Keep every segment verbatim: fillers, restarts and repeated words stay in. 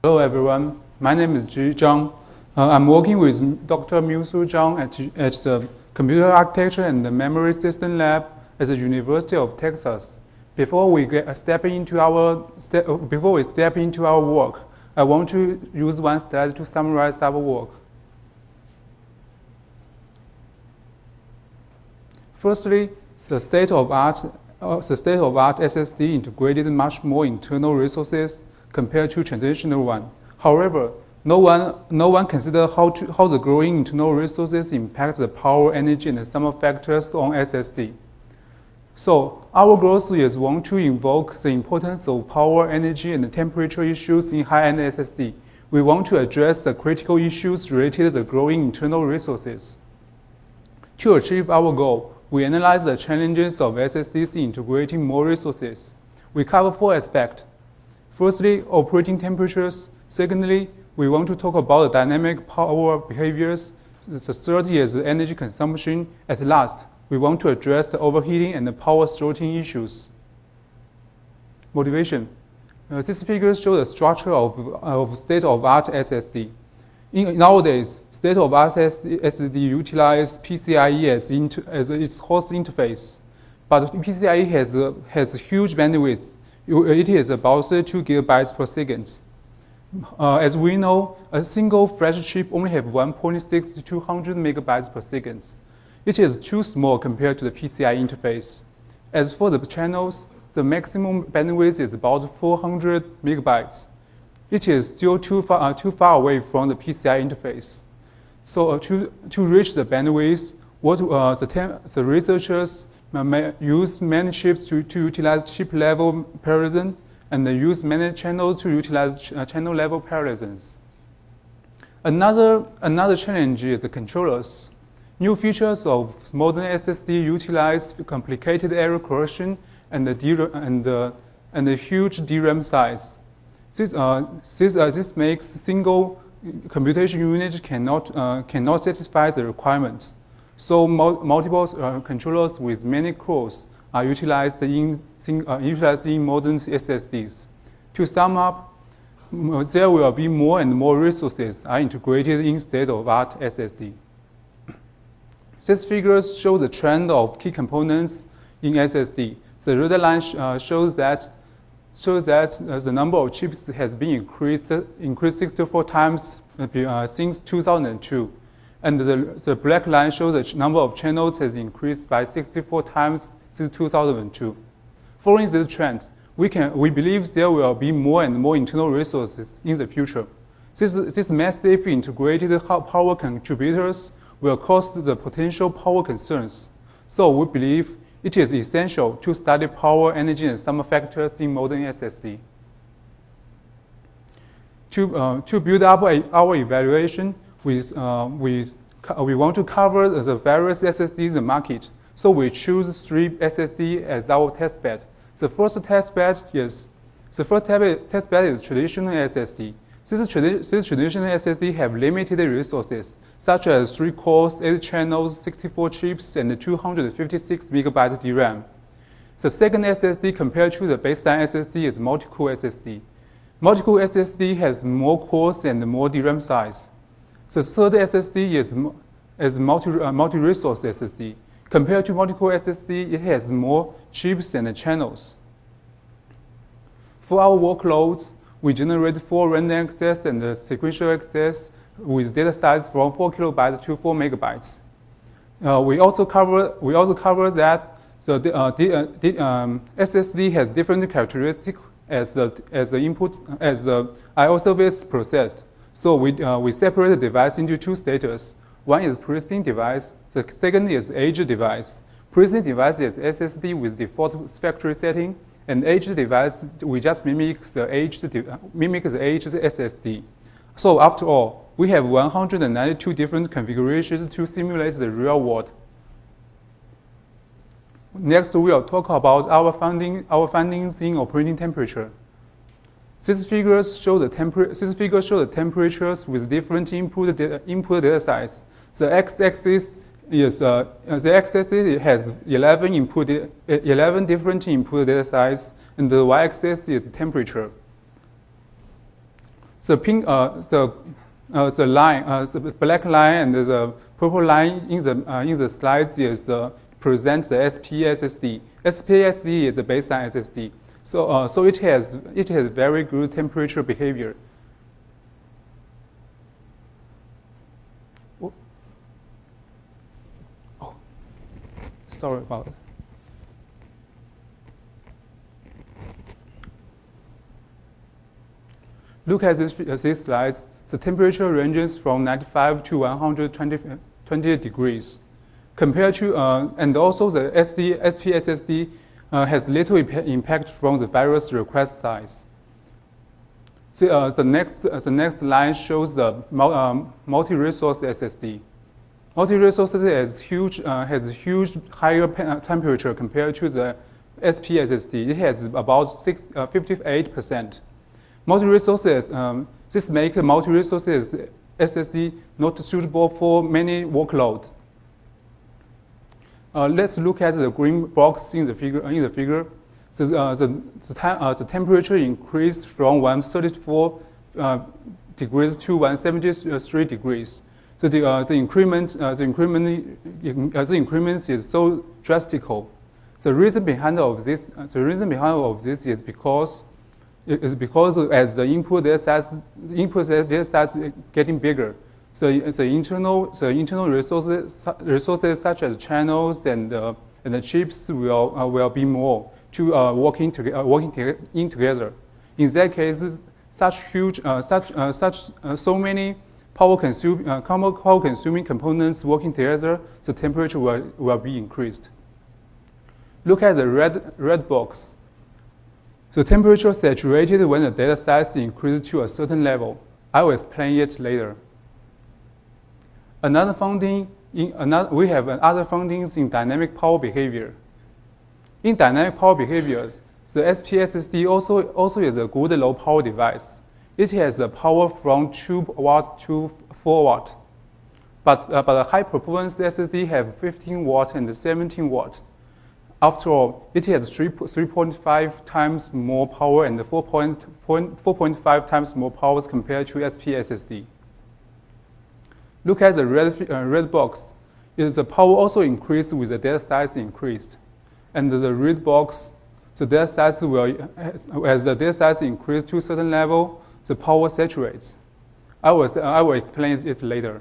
Hello everyone, my name is Ji Zhang. Uh, I'm working with Doctor Miu-Su Zhang at, at the Computer Architecture and the Memory System Lab at the University of Texas. Before we get step into our step, before we step into our work, I want to use one slide to summarize our work. Firstly, the state-of-art uh, the state-of-art S S D integrated much more internal resources compared to traditional one. However, no one, no one consider how, to, how the growing internal resources impact the power, energy, and the sum factors on S S D. So our goal is want to invoke the importance of power, energy, and temperature issues in high-end S S D. We want to address the critical issues related to the growing internal resources. To achieve our goal, we analyze the challenges of S S Ds integrating more resources. We cover four aspects. Firstly, operating temperatures. Secondly, we want to talk about the dynamic power behaviors. The third is energy consumption. At last, we want to address the overheating and the power throttling issues. Motivation. Uh, these figures show the structure of, of state-of-art S S D. In, nowadays, state-of-art S S D utilize P C I E as, inter, as its host interface. But P C I E has, uh, has huge bandwidth. It is about thirty-two gigabytes per second. Uh, as we know, a single flash chip only has one point six to two hundred megabytes per second. It is too small compared to the P C I E interface. As for the channels, the maximum bandwidth is about four hundred megabytes. It is still too far, uh, too far away from the P C I E interface. So uh, to, to reach the bandwidth, what uh, the, the researchers use many chips to, to utilize chip-level parallelism, and they use many channels to utilize ch uh, channel-level parallelisms. Another, another challenge is the controllers. New features of modern S S D utilize complicated error correction and the, D RAM, and the, and the huge D RAM size. This, uh, this, uh, this makes single computation unit cannot, uh, cannot satisfy the requirements. So mul multiple uh, controllers with many cores are utilized in, uh, utilized in modern S S Ds. To sum up, there will be more and more resources are integrated in state-of-art S S D. These figures show the trend of key components in S S D. The red line uh, shows that, shows that uh, the number of chips has been increased, increased sixty-four times uh, since two thousand two. And the, the black line shows the number of channels has increased by sixty-four times since two thousand two. Following this trend, we, can, we believe there will be more and more internal resources in the future. This, this massive integrated power contributors will cause the potential power concerns. So we believe it is essential to study power, energy, and sum factors in modern S S D. To, uh, to build up a, our evaluation, With, uh, with, we want to cover the various S S Ds in the market. So we choose three S S D as our test bed. The first test bed is, the first test bed is traditional S S D. This, tradi this traditional S S D have limited resources, such as three cores, eight channels, sixty-four chips, and two hundred fifty-six megabyte D RAM. The second S S D compared to the baseline S S D is multi-core S S D. Multi-core S S D has more cores and more D RAM size. The third S S D is, is multi, uh, multi-resource S S D. Compared to multi-core S S D, it has more chips and channels. For our workloads, we generate four random access and uh, sequential access with data size from four kilobytes to four megabytes. Uh, we also cover we also cover that the, uh, the, uh, the um, S S D has different characteristics as the as the input as the I O service processed. So we, uh, we separate the device into two status. One is pristine device. The second is aged device. Pristine device is S S D with default factory setting, and aged device we just mimic the aged mimic the aged S S D. So after all, we have one hundred ninety-two different configurations to simulate the real world. Next, we will talk about our finding our findings in operating temperature. These figures show the temper these figures show the temperatures with different input data, input data size. The x-axis is uh, the x-axis has eleven input eleven different input data size, and the y-axis is temperature. the pink, uh, the, uh, the line, uh, the black line and the purple line in the uh, in the slides is uh, present the S P S S D. S P S S D is the baseline S S D. So, uh, so it has it has very good temperature behavior. Oh, oh. Sorry about it. Look at this, uh, these slides. The temperature ranges from ninety-five to one hundred twenty degrees. Compared to, uh, and also the S D, S P S S D uh, has little impact from the virus request size. The, uh, the, next, uh, the next line shows the um, multi-resource S S D. Multi-resource has huge, uh, has huge higher temperature compared to the S P S S D. It has about fifty-eight percent. Multi-resources, um, this makes multi-resources S S D not suitable for many workloads. Uh, let's look at the green box in the figure. In the figure, the uh, the, the, uh, the temperature increased from one hundred thirty-four uh, degrees to one hundred seventy-three degrees. So the uh, the increment uh, the increment uh, the increment is so drastical. The reason behind of this uh, the reason behind of this is because is because as the input data sets input data sets getting bigger. So the internal, the internal resources, resources such as channels and, uh, and the chips will, uh, will be more to uh, working, to, uh, working to in together. In that case, such huge, uh, such, uh, such uh, so many power, consume, uh, power consuming components working together, the temperature will, will be increased. Look at the red, red box. The temperature saturated when the data size increases to a certain level. I will explain it later. Another finding, in another, we have other findings in dynamic power behavior. In dynamic power behaviors, the S P S S D also, also is a good low power device. It has a power from two watt to four watt. But, uh, but a high performance S S D have fifteen watt and seventeen watt. After all, it has three point five times more power and four point five times more powers compared to S P S S D. Look at the red, uh, red box. Is the power also increased with the data size increased. And the red box, the data size will, as, as the data size increases to a certain level, the power saturates. I will, I will explain it later.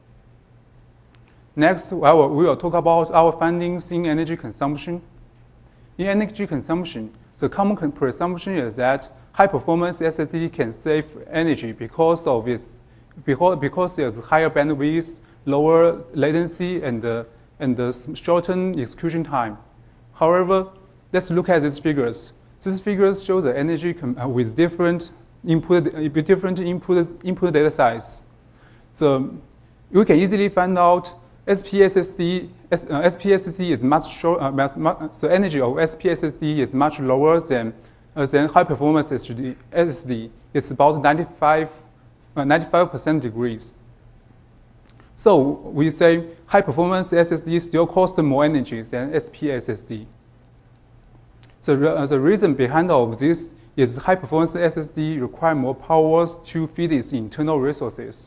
Next, I will, we will talk about our findings in energy consumption. In energy consumption, the common presumption is that high-performance S S D can save energy because of its because because there's higher bandwidth, lower latency, and uh, and the shortened execution time. However, let's look at these figures. These figures show the energy uh, with different input different input input data size. So you can easily find out S P S S D, uh, S P S S D is much short, uh, much, much, the energy of S P S S D is much lower than, uh, than high performance S S D. It's about ninety-five percent degrees. So we say high performance S S D still costs more energy than S P S S D. So uh, the reason behind all of this is high performance S S D require more powers to feed its internal resources.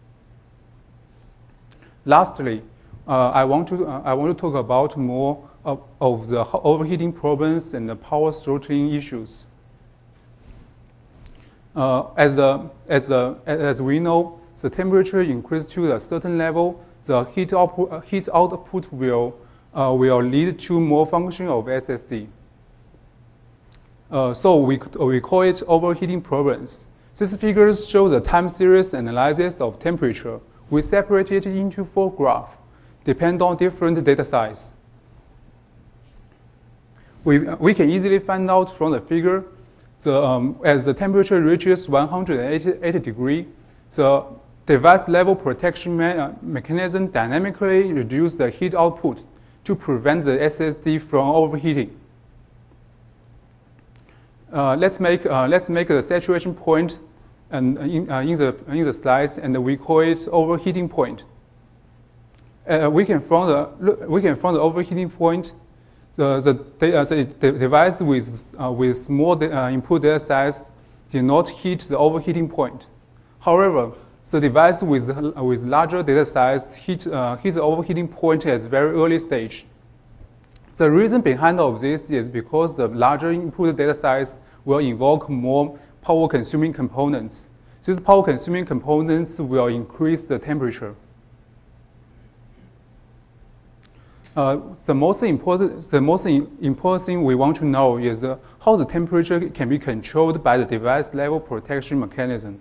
Lastly, uh, I, want to, uh, I want to talk about more of, of the overheating problems and the power throttling issues. Uh, as, a, as, a, as we know, the temperature increase to a certain level, the heat output, uh, heat output will, uh, will lead to more function of S S D. Uh, so we, we call it overheating problems. These figures show the time series analysis of temperature. We separate it into four graphs, depend on different data size. We, we can easily find out from the figure, the, um, as the temperature reaches one hundred eighty degrees, the device level protection me uh, mechanism dynamically reduces the heat output to prevent the S S D from overheating. Uh, let's, make, uh, let's make the saturation point and in, uh, in, the, in the slides, and we call it overheating point. Uh, we can from the we can from the overheating point, the the, uh, the, the device with uh, with small uh, input data size did not hit the overheating point. However, the device with, with larger data size hit, uh, hits the overheating point at a very early stage. The reason behind of this is because the larger input data size will invoke more power-consuming components. These power-consuming components will increase the temperature. Uh, the most important, the most important thing we want to know is uh, how the temperature can be controlled by the device level protection mechanism.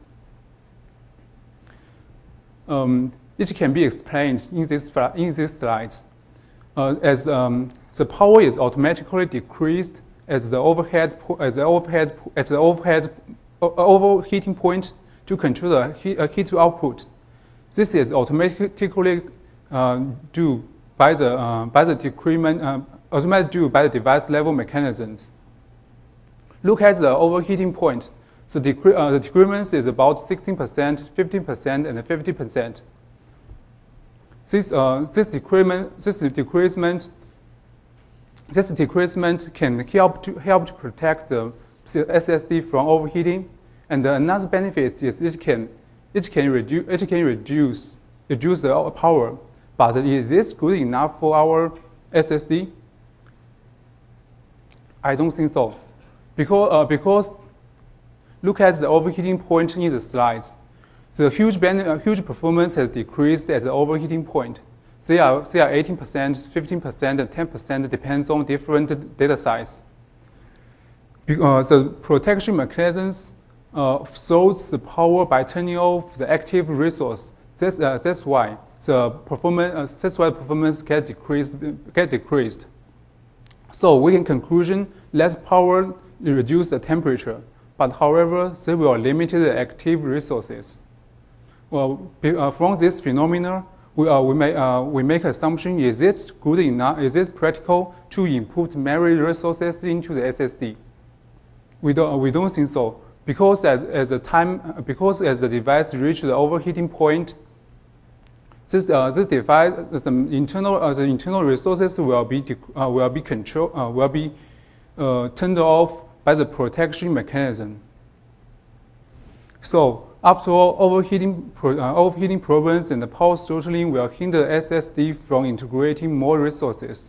Um, it can be explained in this in these slides. Uh, as um, the power is automatically decreased as the overhead as the overhead at the overhead uh, overheating point to control the heat, uh, heat output. This is automatically uh, due by the uh, by the decrement uh, automatically due by the device level mechanisms. Look at the overheating point. The, decre uh, the decrement is about sixteen percent, fifteen percent, and fifty percent. This uh, this decrement this decreasement this decreasement can help to help to protect the S S D from overheating. And another benefit is it can it can reduce it can reduce reduce the power. But is this good enough for our S S D? I don't think so, because uh, because look at the overheating point in the slides. The huge uh, huge performance has decreased at the overheating point. They are they are eighteen percent, fifteen percent, and ten percent depends on different data size. Because the protection mechanisms uh, shows the power by turning off the active resource. That's uh, that's why the performance uh, that's why performance get decreased get decreased. So we can conclusion less power reduce the temperature, but however they will limit the active resources. Well, uh, from this phenomena, we uh, we may uh, we make assumption: is it good enough? Is it practical to input memory resources into the S S D? We don't we don't think so, because as as the time because as the device reaches the overheating point, this uh, this device the internal uh, the internal resources will be uh, will be control uh, will be uh, turned off by the protection mechanism. So after all, overheating pro, uh, overheating problems and the power throttling will hinder S S D from integrating more resources.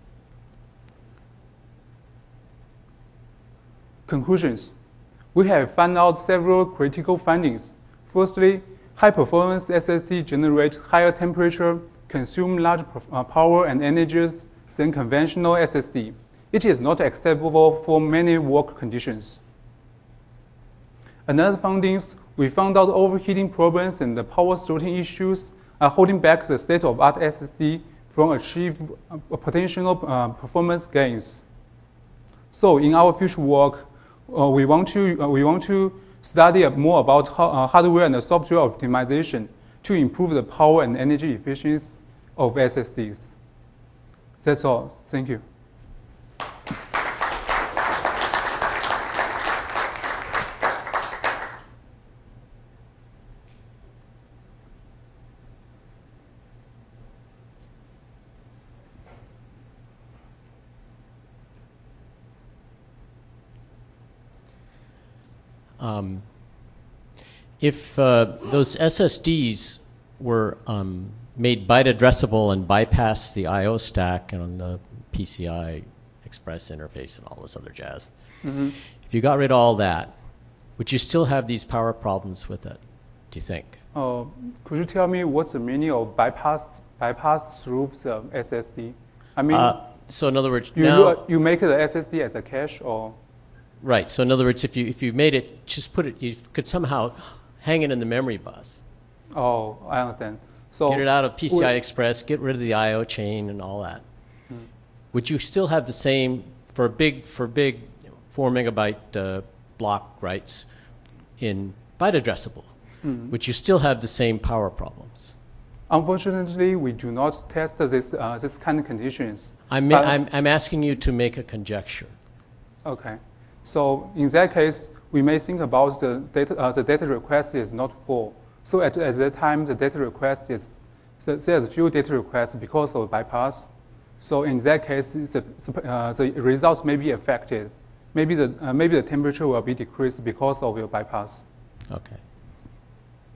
Conclusions. We have found out several critical findings. Firstly, high-performance S S D generate higher temperature, consume large uh, power and energies than conventional S S D. It is not acceptable for many work conditions. Another findings, we found out overheating problems and the power throttling issues are holding back the state-of-art S S D from achieving uh, potential uh, performance gains. So in our future work, uh, we want to uh, we want to study more about how, uh, hardware and software optimization to improve the power and energy efficiency of S S Ds. That's all. Thank you. Um, if uh, those S S Ds were um, made byte addressable and bypass the I O stack and the P C I Express interface and all this other jazz, mm-hmm. if you got rid of all that, would you still have these power problems with it, do you think? Uh, could you tell me what's the meaning of bypass bypass through the S S D? I mean, uh, so in other words, you, now, you make the S S D as a cache, or? Right. So in other words, if you if you made it, just put it, you could somehow hang it in the memory bus. Oh, I understand. So get it out of P C I Express, get rid of the I O chain and all that. Hmm. Would you still have the same for a big for big four megabyte uh, block writes in byte addressable? Hmm. Would you still have the same power problems? Unfortunately, we do not test this uh, this kind of conditions. I'm, I'm I'm asking you to make a conjecture. Okay. So in that case, we may think about the data, uh, the data request is not full. So at, at that time, the data request is, so there's few data requests because of bypass. So in that case, the, uh, the result may be affected. Maybe the, uh, maybe the temperature will be decreased because of your bypass. Okay.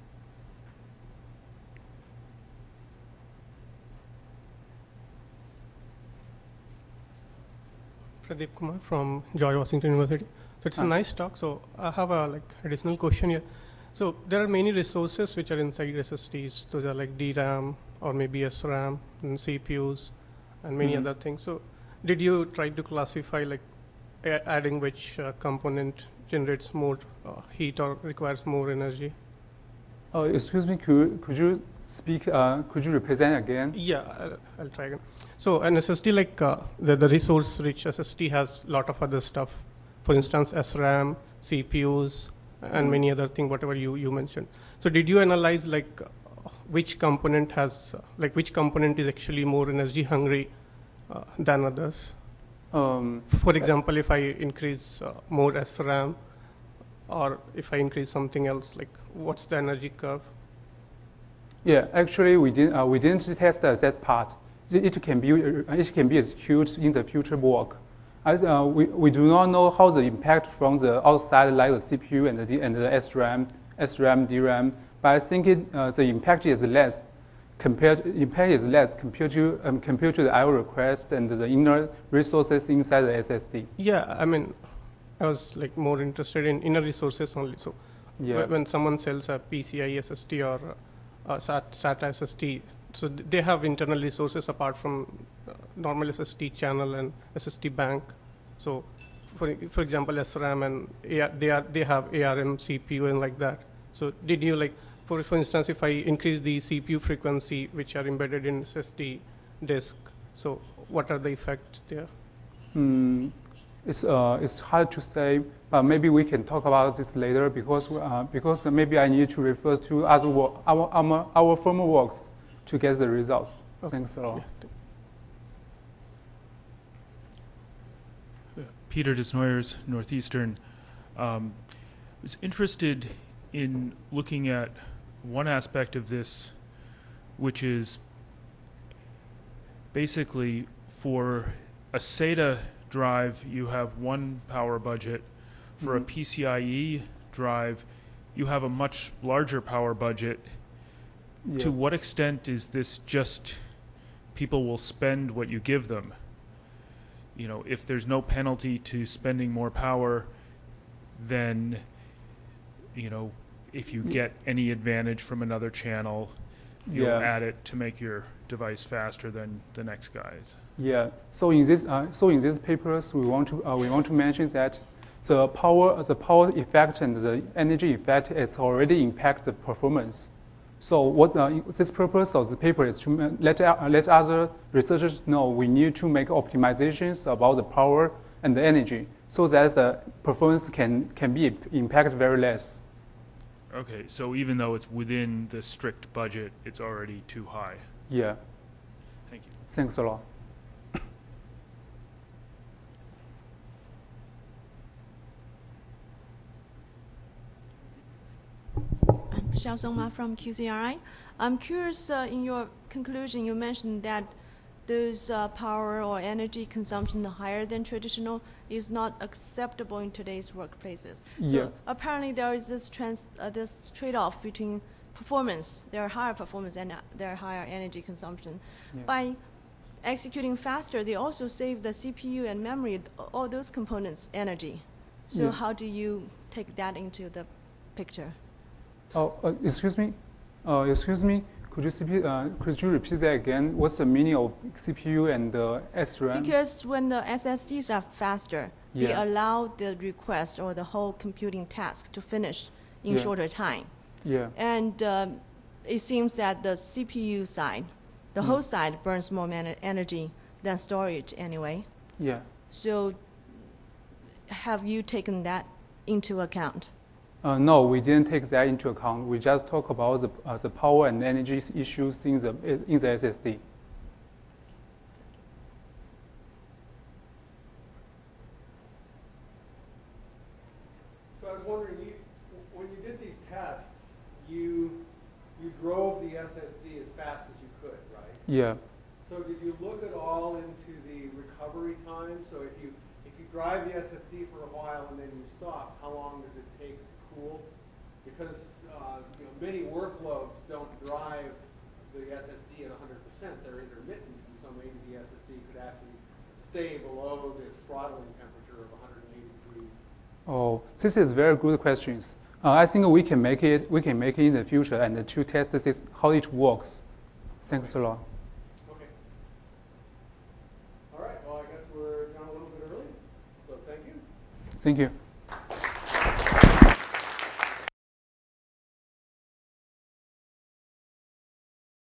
Pradeep Kumar from George Washington University. So it's Hi. a nice talk. So I have a like additional question here. So there are many resources which are inside S S Ds. Those are like D RAM or maybe S RAM and C P Us and many Mhm. other things. So did you try to classify like a- adding which uh, component generates more uh, heat or requires more energy? Uh, excuse me, could, could you speak, uh, could you represent again? Yeah, I'll, I'll try again. So an S S D like uh, the, the resource-rich S S D has a lot of other stuff. For instance, S RAM, C P Us, and Mm. many other things, whatever you, you mentioned. So did you analyze like uh, which component has, uh, like which component is actually more energy hungry uh, than others? Um, For example, if I increase uh, more S RAM, or if I increase something else, like what's the energy curve? yeah, actually, we didn't, uh, we didn't test uh, that part. It, it can be, uh, it can be executed in the future work. As, uh, we, we do not know how the impact from the outside, like the C P U and the, D- and the S RAM, S RAM, D RAM, but I think it, uh, the impact is less compared, impact is less compared to, um, compared to the I O request and the inner resources inside the S S D. Yeah, I mean, I was like more interested in inner resources only. So Yeah. wh- when someone sells a PCIe S S D or a SAT, SATA S S D, so th- they have internal resources apart from uh, normal S S D channel and S S D bank. So for, for example, S RAM and A R, they, are, they have A R M, C P U and like that. So did you like, for, for instance, if I increase the C P U frequency, which are embedded in S S D disk, so what are the effects there? Mm, it's, uh, it's hard to say, but maybe we can talk about this later because, uh, because maybe I need to refer to other work, our, our, our former works to get the results. Okay. Thanks a lot. Yeah. Peter Desnoyers, Northeastern. Um, was interested in looking at one aspect of this, which is basically for a SATA drive, you have one power budget. For Mhm. a PCIe drive, you have a much larger power budget. Yeah. To what extent is this just people will spend what you give them? You know, if there's no penalty to spending more power, then, you know, if you Yeah. get any advantage from another channel, you'll Yeah. add it to make your device faster than the next guy's. Yeah. So in this, uh, so in these papers, we want to uh, we want to mention that the power the power effect and the energy effect has already impact the performance. So what uh, this purpose of the paper is to ma- let uh, let other researchers know we need to make optimizations about the power and the energy, so that the performance can can be impacted very less. Okay, so even though it's within the strict budget, it's already too high. Yeah. Thank you. Thanks a lot. I'm Xiao Songma from Q C R I. I'm curious, uh, in your conclusion, you mentioned that those uh, power or energy consumption higher than traditional is not acceptable in today's workplaces. Yeah. So apparently there is this, trans, uh, this trade-off between performance, their higher performance and uh, their higher energy consumption. Yeah. By executing faster, they also save the C P U and memory, th- all those components, energy. So Yeah. how do you take that into the picture? Oh, uh, excuse me. Uh, excuse me. Could you, C P, uh, could you repeat that again? What's the meaning of C P U and uh, S RAM? Because when the S S Ds are faster, they Yeah. allow the request or the whole computing task to finish in Yeah. shorter time. Yeah. And um, it seems that the C P U side, the Mm. host side burns more man- energy than storage anyway. Yeah. So have you taken that into account? Uh, no, we didn't take that into account. We just talk about the, uh, the power and energy issues in the, in the S S D. So I was wondering, you, when you did these tests, you, you drove the S S D as fast as you could, right? Yeah. So did you look at all into the recovery time? So if you, if you drive the S S D for a while and then you stop, how long does it take to cool? Because uh, you know, many workloads don't drive the S S D at one hundred percent. They're intermittent, and so maybe the S S D could actually stay below this throttling temperature of one hundred eighty degrees? Oh, this is very good questions. Uh, I think we can make it. We can make it in the future, and to test this how it works. Thanks a lot. Okay. All right. Well, I guess we're done a little bit early. So thank you. Thank you.